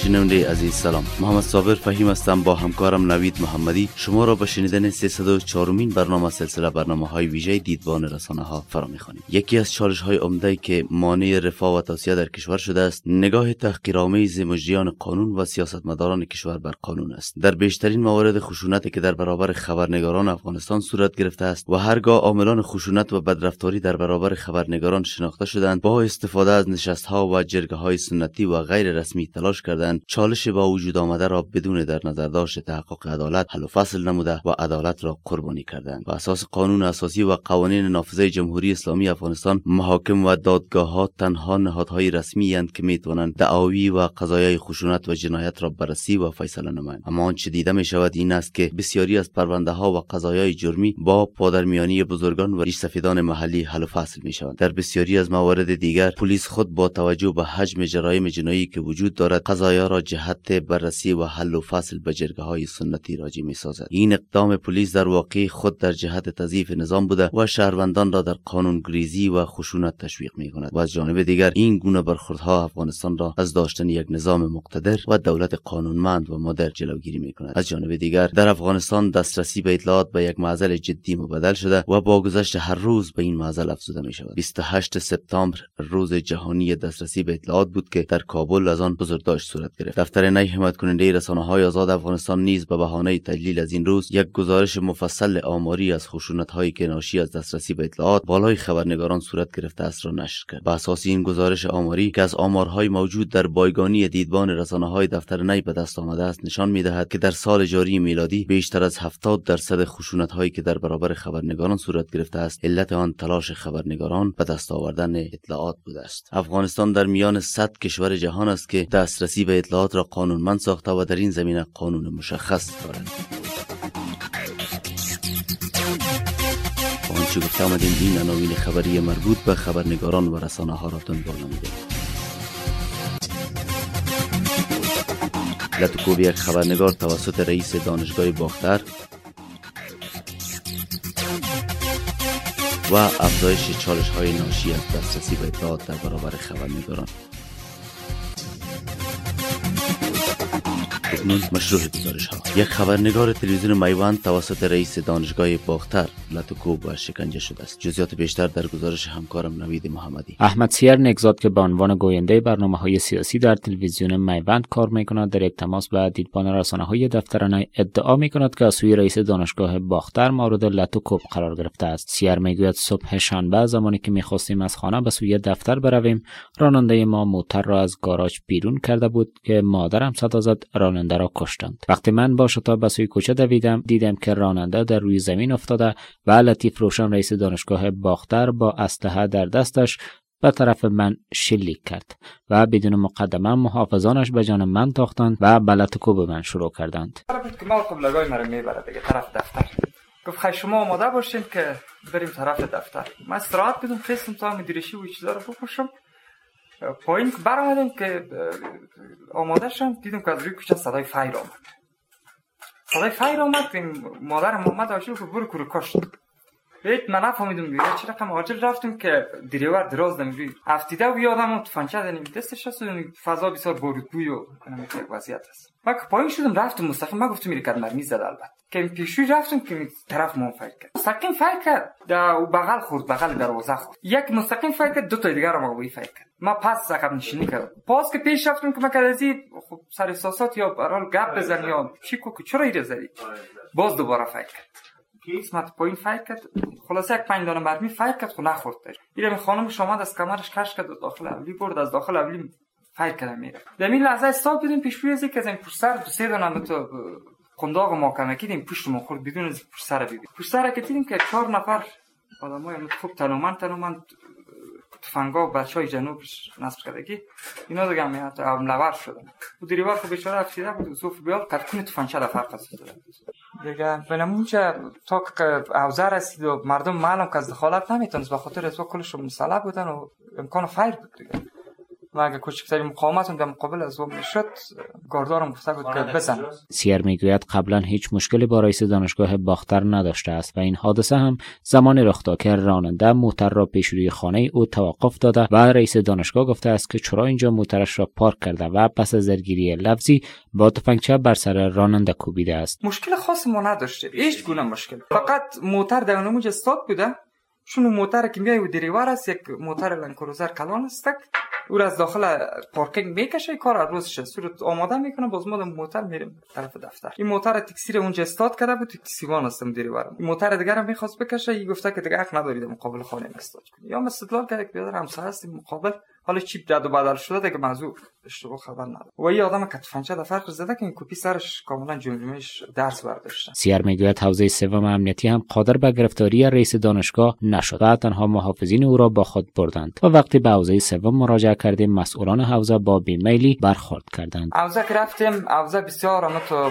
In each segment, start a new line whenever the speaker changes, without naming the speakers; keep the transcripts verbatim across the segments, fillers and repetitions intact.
شنونده عزیز سلام، محمد صابر فهیم هستم. با همکارم نوید محمدی شما را به شنیدن سیصد و چهارمین برنامه سلسله برنامه‌های ویژه دیدبان رسانه‌ها فرا می‌خوانیم. یکی از چالش‌های عمده‌ای که مانع رفاه و توسعه در کشور شده است، نگاه تحقیرآمیز مجریان قانون و سیاستمداران کشور بر قانون است. در بیشترین موارد خشونتی که در برابر خبرنگاران افغانستان صورت گرفته است و هرگاه عاملان خشونت و بدرفتاری در برابر خبرنگاران شناخته شدند، با استفاده از نشست‌ها و جرگه‌های سنتی و غیر رسمی تلاش کردند چالش با وجود آمده را بدون در نظر داشت تحقق عدالت حل و فصل نموده و عدالت را قربانی کردند. بر اساس قانون اساسی و قوانین نافذه جمهوری اسلامی افغانستان، محاکم و دادگاه‌ها تنها نهادهای رسمی اند که میتوانند دعاوی و قضایای خشونت و جنایت را بررسی و فیصله نمایند. اما آنچه دیده می شود این است که بسیاری از پرونده‌ها و قضایای جرمی با پادرمیانی بزرگان و ریشسفیدان محلی حل و فصل می شوند. در بسیاری از موارد دیگر پلیس خود با توجه به حجم جرایم جنایی که وجود دارد قضایا را جهت بررسی و حل و فصل به جرگه‌های سنتی راجع می‌سازد. این اقدام پلیس در واقع خود در جهت تضعیف نظام بوده و شهروندان را در قانونگریزی و خشونت تشویق می‌کند. و از جانب دیگر این گونه برخوردها افغانستان را از داشتن یک نظام مقتدر و دولت قانونمند و مدرن جلوگیری می‌کند. از جانب دیگر در افغانستان دسترسی به اطلاعات به یک معضل جدی مبدل شده و با گذشت هر روز به این معضل افزوده می‌شود. بیست و هشتم سپتامبر روز جهانی دسترسی به اطلاعات بود که در کابل از آن بزرگداشت صورت گرفت. دفتر نای حمایت کننده رسانه‌های آزاد افغانستان نیز به بهانه تجلیل از این روز یک گزارش مفصل آماری از خشونت‌هایی که ناشی از دسترسی به اطلاعات بالای خبرنگاران صورت گرفته است را نشر کرد. بر اساس این گزارش آماری که از آمارهای موجود در بایگانی دیدبان رسانه‌های دفتر نای به دست آمده است نشان می‌دهد که در سال جاری میلادی بیشتر از هفتاد درصد خشونت‌هایی که در برابر خبرنگاران صورت گرفته است علت آن تلاش خبرنگاران به دست آوردن اطلاعات بوده است. افغانستان در میان صد کشور جهان است که دسترسی به اطلاعات را قانونمند ساخته و در این زمینه قانون مشخص دارد. آنچه گفته آمدیم این عناوین خبری مربوط به خبرنگاران و رسانه ها را دنبال نمودیم. لطوکوب یک خبرنگار توسط رئیس دانشگاه باختر و افزایش چالش های ناشی از دسترسی به اطلاعات در برابر خبرنگاران. مشروع گزارش ها. یک خبرنگار تلویزیون میوند توسط رئیس دانشگاه باختر لطوکوب و شکنجه شده است. جزئیات بیشتر در گزارش همکارم نوید محمدی.
احمد سیر نگزاد که به عنوان گوینده برنامه‌های سیاسی در تلویزیون میوند کار می‌کند، در یک تماس با دیدبان رسانه‌های دفتر نای ادعا می‌کند که از سوی رئیس دانشگاه باختر مورد لطوکوب قرار گرفته است. سیر میگوید صبح شنبه زمانی که می‌خواستیم از خانه به سوی دفتر برویم، راننده ما موتر را از گاراژ بیرون کرده بود که مادرم صدا زد راننده را کشتند. وقتی من با شتاب به سوی کوچه دویدم دیدم که راننده در روی زمین افتاده و لطیف روشن رئیس دانشگاه باختر با اسلحه در دستش به طرف من شلیک کرد و بدون مقدمه محافظانش به جان من تاختند و به لطوکوب من شروع کردند.
که ما قبلگاه مرا میبره دیگه طرف دفتر. گفت خیلی شما آماده باشین که بریم طرف دفتر. من استراحت بدم خواستم تا مدیرشی و چیزا رو بپوشم. پایین که برآمدیم که آماده شدم دیدم که از روی کوچه صدای فایر آمد. صدای فایر آمد که مادر محمد عاشق که برو کورو کشت. بیت من نفهمیدم دیگه چه رقم عاجل رفتیم که دریور دراز دمیدی. افتیده و یادم تفنگچه دادیم دستش است و فضا بسیار بارودگویی و کنم یک وضعیت است. من که پایین شدم رفتم مستقیم من گفتم میره کد مرمی زد البته. که این پیشوی رفتم که طرف ما فایر کرد. مستقیم فایر کرد. در بغل خورد بغل دروازه خورد. یک مستقیم فایر کرد دو تا دیگه رو ما فایر کرد. ما پس عقب نشینی کردم. پاس که پیش رفتم که من کدازید خب سر احساسات یا برال گپ بزنی یا چی کو چرا ایره زدی. باز دوباره فایر کرد. قسمت پایین فایر کرد. خلاصه یک پنج دانه مرمی فایر کرد خو نخورد. میره خانم شما از کمرش کش کرد داخل اولی برد از داخل اولی فایر کرد میره. در این لحظه استاپ بدیم پیشوی از یک از این پشت سر دو سه دانه تو قنداق ما کمکیدیم پشت ما خورد بدون از پشت سر ببین. پشت سر که دیدیم که چهار نفر آدمای خوب تنومند تنومند تفنگا و بچهای جنوبش نصب کردگی اینا دیگه هم حمله‌ور شدن. و دریور خو بیچاره افتیده بود صوف بیال کتکون تفنگچه در فرق است دیگه. بنمونچه تا که اوزار رسید و مردم معلوم که از دخالت نمیتونست به خاطر از کلش مسلح بودن و امکان فایر بود دیگه. و اگه کوچکترین مقاومت در مقابل از او میشد گاردارم گفته بود که بزن.
سیر میگوید قبلا هیچ مشکلی با رئیس دانشگاه باختر نداشته است و این حادثه هم زمانی رخ داد که راننده موتر را پیش روی خانه او توقف داده و رئیس دانشگاه گفته است که چرا اینجا موترش را پارک کرده و پس از درگیری لفظی با تفنگچه بر سر راننده کوبیده است.
مشکل خاصی ما نداشته، هیچ گونه مشکل، فقط موتر در اونجا استاد بوده. چون موتر که میای و دریور است، یک موتر لنکروزر کلان است، او را از داخل پارکینگ میکشه، کار روزشه صورت آماده میکنه، باز ما موتر میریم طرف دفتر. این موتر تکسی اونجا استاد کرده بود، تکسیوان هستم دریور. این موتر دیگه هم میخواست بکشه، این گفته که دیگه حق ندارید مقابل خانه استاد کنید. یا استدلال کرد که بیادر همسایه است مقابل، حالا چیپ رد و بدل شده دیگه موضوع اشتباه خبر نداره. و این آدم که تفنگچه در فرق زده که این کپی سرش کاملا جمجمهش درس برداشته.
سیر میگوید حوزه سوم امنیتی هم قادر به گرفتاری رئیس دانشگاه نشد و تنها محافظین او را با خود بردند و وقتی به حوزه سوم مراجعه کردیم مسئولان حوزه با بیمیلی برخورد کردند.
حوزه که رفتیم، حوزه بسیار همتو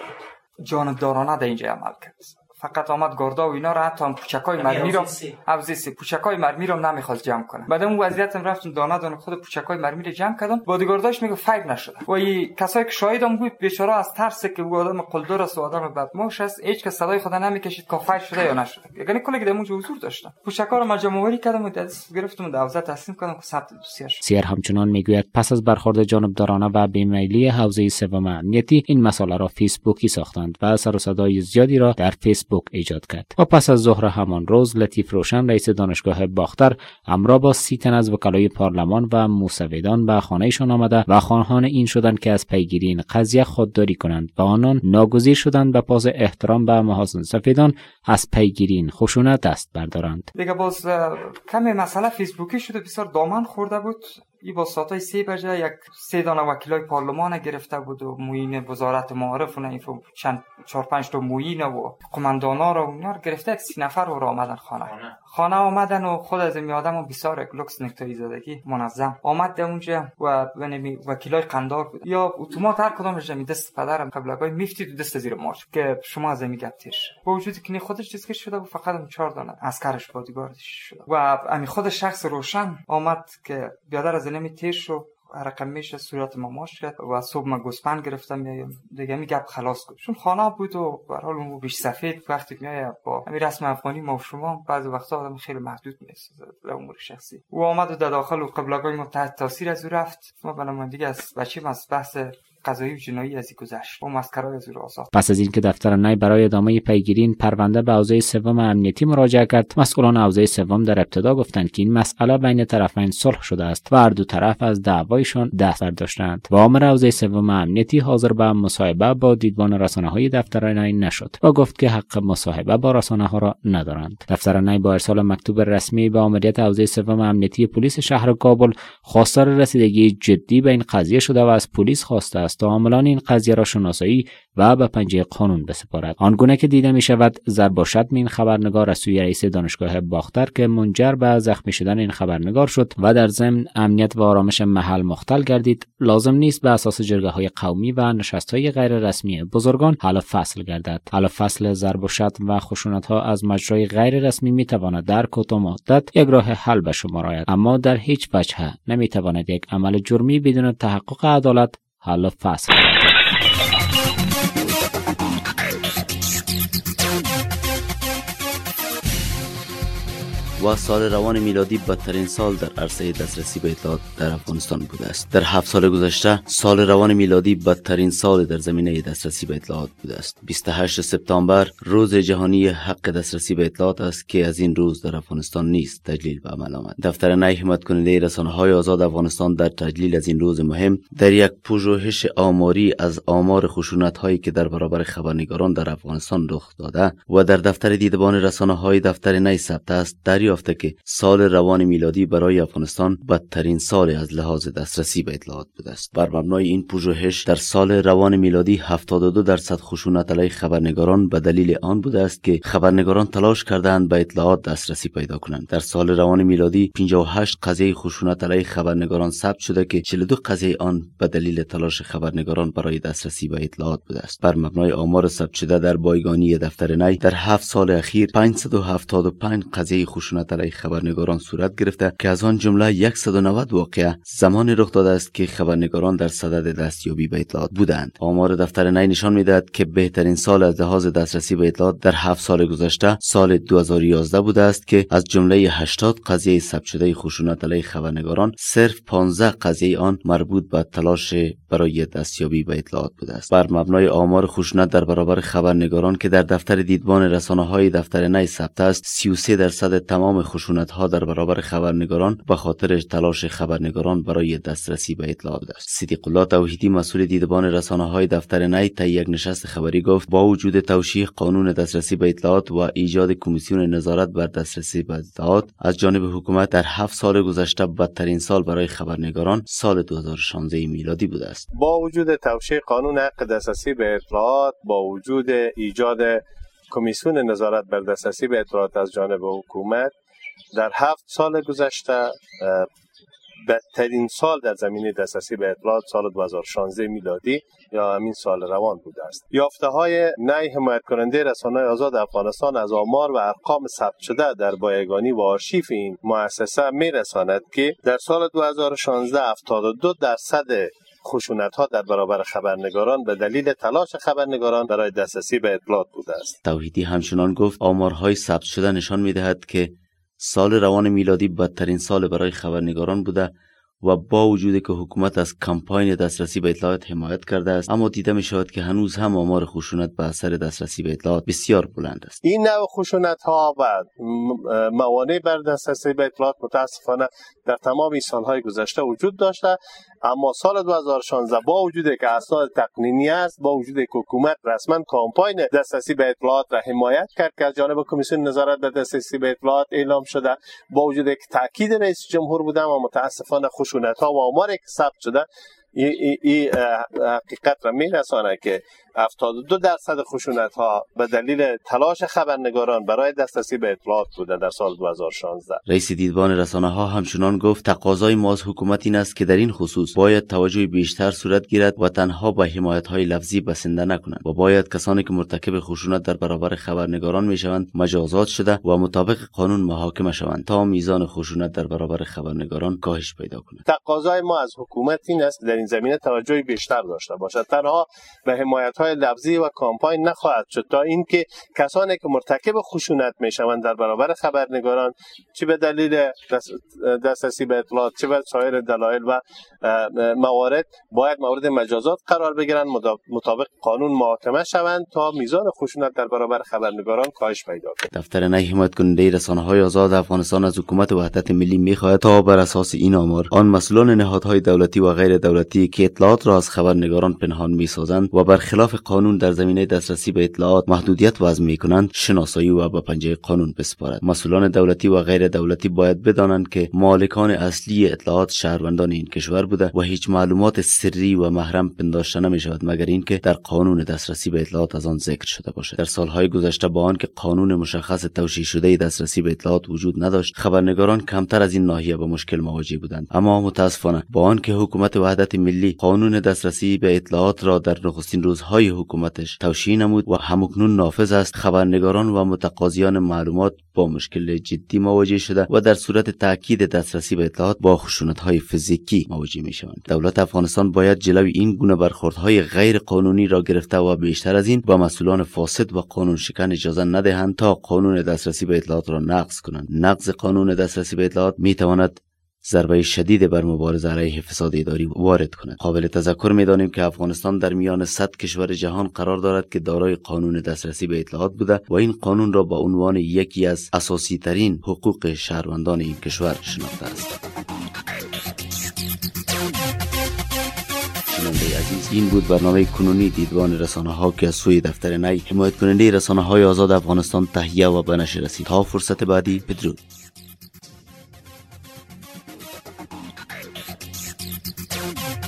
جانبدارانه در اینجا عمل کرد. فقط آمد گاردا و اینا را حتی هم پوچکای مرمی رو حوزه سه پوچکای مرمی رو نمیخواست جمع کنه. بعد اون وضعیتم رفتم دانه دانه خود پوچکای مرمی رو جمع کردم. بادیگارداش میگه فیر نشده. و این کسایی که شاهدم بود بیچاره از ترس که او آدم قلدر است و آدم بدماش است، هیچ کس صدای خدا نمیکشید که فیر شده یا نشده. یعنی کلی که اونجا حضور داشتن. پوچکا رو مجموعه آوری کردم و دست گرفتم و حوزه تسلیم کردم که ثبت دوسیه‌اش.
سیر همچنان میگوید پس از برخورد جانبدارانه و بیمیلی حوزه سوم امنیتی این مسئله را فیسبوکی ساختند و سر و صدای زیادی را در فیسبوک ایجاد کرد. و پس از ظهر همان روز لطیف روشن رئیس دانشگاه باختر همراه با سی تن از وکلای پارلمان و موسویدان به خانه‌شان آمده و خواهان این شدند که از پیگیری این قضیه خودداری کنند و آنان ناگزیر شدند به پاس احترام به محاسن سفیدان از پیگیری این خشونت دست بردارند.
دیگه باز کمی مسئله فیسبوکی شده، بسیار دامن خورده بود. ای با ساعتای سه بجه یک سه دانه وکیلای پارلمان گرفته بود و معین وزارت معارف و نه چند چهار پنج تا معین و قماندانا رو اونا رو گرفته، یک سی نفر رو آمدن خانه خانه آمدن و خود از این آدم بسیار لوکس نکتای زدگی منظم آمد در اونجا و بنمی وکیلای قندار بود یا اتومات هر کدامش می دست پدرم قبلگاهی میفتید و دست زیر ماش که شما از این گپ تیرش با وجودی که خودش دستگیر شده و فقط هم چهار دانه عسکرش بادیگاردش شده و همین خود شخص روشن آمد که بیادر از نمی تیر شو رقم میشه صورت ما ماش کرد و صبح ما گوسپند گرفتم یا دیگه می گپ خلاص کرد چون خانه بود و به هر حال اون بیش سفید وقتی میاد با همین رسم افغانی ما و شما بعضی وقتا آدم خیلی محدود میشه در امور شخصی و آمد و در داخل و قبلگاه ما تحت تاثیر از او رفت ما بنابراین دیگه از بچه‌م از بحث قضایی و جنایی از این گذشت و مسکرای از او آزاد.
پس از اینکه دفتر نای برای ادامه پیگیری این پرونده به حوزه سوم امنیتی مراجعه کرد، مسئولان حوزه سوم در ابتدا گفتند که این مسئله بین طرفین صلح شده است و هر دو طرف از دعوایشان دست برداشتند و آمر حوزه سوم امنیتی حاضر به مصاحبه با دیدبان رسانه‌های دفتر نای نشد و گفت که حق مصاحبه با رسانه‌ها را ندارند. دفتر نای با ارسال مکتوب رسمی به ماموریت حوزه سوم امنیتی پلیس شهر کابل خواستار رسیدگی جدی به این قضیه شده و از پلیس خواسته است تا عاملان این قضیه را شناسایی و به پنجه قانون بسپارد. آنگونه که دیده می شود ضرب و شتم این خبرنگار از سوی رئیس دانشگاه باختر که منجر به زخمی شدن این خبرنگار شد و در ضمن امنیت و آرامش محل مختل گردید، لازم نیست به اساس جرگه‌های قومی و نشست‌های غیر رسمی بزرگان حل فصل گردد. حل فصل ضرب و شتم و خشونت‌ها از مجرای غیر رسمی می تواند در کوتاه مدت یک راه حل به شمار آید، اما در هیچ وجه نمی تواند یک عمل جرمی بدون تحقق عدالت حل فصل.
و سال روان میلادی بدترین سال در عرصه دسترسی به اطلاعات در افغانستان بوده است. در هفت سال گذشته سال روان میلادی بدترین سال در زمینه دسترسی به اطلاعات بوده است. بیست و هشتم سپتامبر روز جهانی حق دسترسی به اطلاعات است که از این روز در افغانستان نیز تجلیل به عمل آمد. دفتر نای حمایت کننده رسانه‌های آزاد افغانستان در تجلیل از این روز مهم در یک پژوهش آماری از آمار خشونت‌هایی که در برابر خبرنگاران در افغانستان رخ داده و در دفتر دیدبان رسانه‌های دفتر نای ثبت است دریافت که سال روان میلادی برای افغانستان بدترین سال از لحاظ دسترسی به اطلاعات بوده است. بر مبنای این پژوهش در سال روان میلادی هفتاد و دو درصد خشونت علیه خبرنگاران به دلیل آن بوده است که خبرنگاران تلاش کردند به اطلاعات دسترسی پیدا کنند. در سال روان میلادی پنجاه و هشت قضیه خشونت علیه خبرنگاران ثبت شده که چهل و دو قضیه آن به دلیل تلاش خبرنگاران برای دسترسی به اطلاعات بوده است. بر مبنای آمار ثبت شده در بایگانی دفتر نای در هفت سال اخیر پانصد و هفتاد و پنج قضیه خشونت خشونت علیه خبرنگاران صورت گرفته که از آن جمله صد و نود واقعه زمانی رخ داده است که خبرنگاران در صدد دستیابی به اطلاعات بودند. آمار دفتر نی نشان می‌دهد که بهترین سال از لحاظ دسترسی به اطلاعات در هفت سال گذشته سال دو هزار و یازده بوده است که از جمله هشتاد قضیه ثبت شده خشونت علیه خبرنگاران صرف پانزده قضیه آن مربوط به تلاش برای دستیابی به اطلاعات بوده است. بر مبنای آمار خشونت در برابر خبرنگاران که در دفتر دیدبان رسانه‌های دفتر نی ثبت است، سی و سه درصد تمام خشونت‌ها در برابر خبرنگاران به خاطر تلاش خبرنگاران برای دسترسی به اطلاعات است. صدیق الله توحیدی مسئول دیدبان رسانه‌های دفتر نی طی یک نشست خبری گفت با وجود توشیح قانون دسترسی به اطلاعات و ایجاد کمیسیون نظارت بر دسترسی به اطلاعات از جانب حکومت، در هفت سال گذشته بدترین سال برای خبرنگاران سال دو هزار و شانزده میلادی بوده است.
با وجود توشیح قانون حق دسترسی به اطلاعات، با وجود ایجاد کمیسیون نظارت بر دسترسی به اطلاعات از جانب حکومت، در هفت سال گذشته بدترین سال در زمینه دسترسی به اطلاعات سال دو هزار و شانزده میلادی یا همین سال روان بوده است. یافته های نی حمایت کننده رسانه‌های آزاد افغانستان از آمار و ارقام ثبت شده در بایگانی و آرشیف این مؤسسه میرساند که در سال دو هزار و شانزده هفتاد و دو درصد خشونت‌ها در برابر خبرنگاران به دلیل تلاش خبرنگاران برای دسترسی به اطلاعات بوده است.
توحیدی همچنان گفت آمارهای ثبت شده نشان می‌دهد که سال روان میلادی بدترین سال برای خبرنگاران بوده و با وجودی که حکومت از کمپاین دسترسی به اطلاعات حمایت کرده است، اما دیده می شود که هنوز هم آمار خشونت به اثر دسترسی به اطلاعات بسیار بلند است.
این نوع خشونت ها و موانع بر دسترسی به اطلاعات متاسفانه در تمام سالهای گذشته وجود داشته، اما سال دو هزار و شانزده با وجودی که اسناد تقنینی است، با وجودی که حکومت رسما کمپاین دسترسی به اطلاعات را حمایت کرد که از جانب کمیسیون نظارت به دسترسی به اطلاعات اعلام شده، با وجودی که تاکید رئیس جمهور بوده، اما متاسفانه خشونت ها و آماری که ثبت شده این ای ای حقیقت را میرسانه که هفتاد و دو درصد خشونت ها به دلیل تلاش خبرنگاران برای دسترسی به اطلاعات بوده در سال دو هزار و شانزده.
رئیس دیدبان رسانه ها همچنان گفت تقاضای ما از حکومت این است که در این خصوص باید توجه بیشتر صورت گیرد و تنها با حمایت های لفظی بسنده نکنند و باید کسانی که مرتکب خشونت در برابر خبرنگاران میشوند مجازات شده و مطابق قانون محاکمه شوند تا میزان خشونت در برابر خبرنگاران کاهش پیدا کند.
تقاضای ما از حکومت این است در این زمینه توجه بیشتر داشته باشد، تنها به حمایت های لفظی و کمپاین نخواهد شد تا اینکه کسانی که مرتکب خشونت میشوند در برابر خبرنگاران، چه به دلیل دسترسی به اطلاعات چه به سایر دلایل و موارد، باید مورد مجازات قرار بگیرند، مطابق قانون محاکمه شوند تا میزان خشونت در برابر خبرنگاران کاهش پیدا کند.
دفتر نی حمایت کننده رسانه‌های آزاد افغانستان از حکومت وحدت ملی می‌خواهد تا بر اساس این آمار آن مسئولان نهادهای دولتی و غیر دولتی که اطلاعات را از خبرنگاران پنهان می‌سازند و برخلاف قانون در زمینه دسترسی به اطلاعات محدودیت وضع می‌کنند شناسایی و به پنجه قانون بسپارد. مسئولان دولتی و غیر دولتی باید بدانند که مالکان اصلی اطلاعات شهروندان این کشور بوده و هیچ معلومات سری و محرم پنداشته نمی‌شود مگر اینکه در قانون دسترسی به اطلاعات از آن ذکر شده باشد. در سالهای گذشته با آنکه قانون مشخص توشیح شده دسترسی به اطلاعات وجود نداشت، خبرنگاران کمتر از این ناحیه با مشکل مواجه بودند، اما متاسفانه با آنکه حکومت وحدت ملی قانون دسترسی به اطلاعات را در نخستین روزهای حکومتش توشیح نمود و همکنون نافذ است، خبرنگاران و متقاضیان معلومات با مشکل جدی مواجه شده و در صورت تاکید دسترسی به اطلاعات با خشونت‌های فیزیکی مواجه می‌شوند. دولت افغانستان باید جلوی این گونه برخوردهای غیر قانونی را گرفته و بیشتر از این با مسئولان فاسد و قانون شکن اجازه ندهند تا قانون دسترسی به اطلاعات را نقض کنند. نقض قانون دسترسی به اطلاعات می‌تواند ضربه شدید بر مبارزه علیه فساد اداری وارد کند. قابل تذکر می‌دانیم که افغانستان در میان صد کشور جهان قرار دارد که دارای قانون دسترسی به اطلاعات بوده و این قانون را با عنوان یکی از اساسی ترین حقوق شهروندان این کشور شناخته است. شنونده عزیز، این بود برنامه کنونی دیدبان رسانه‌ها که از سوی دفتر نی حمایت کننده رسانه‌های آزاد افغانستان تهیه و به نشر رسید. تا فرصت بعدی، بدرود.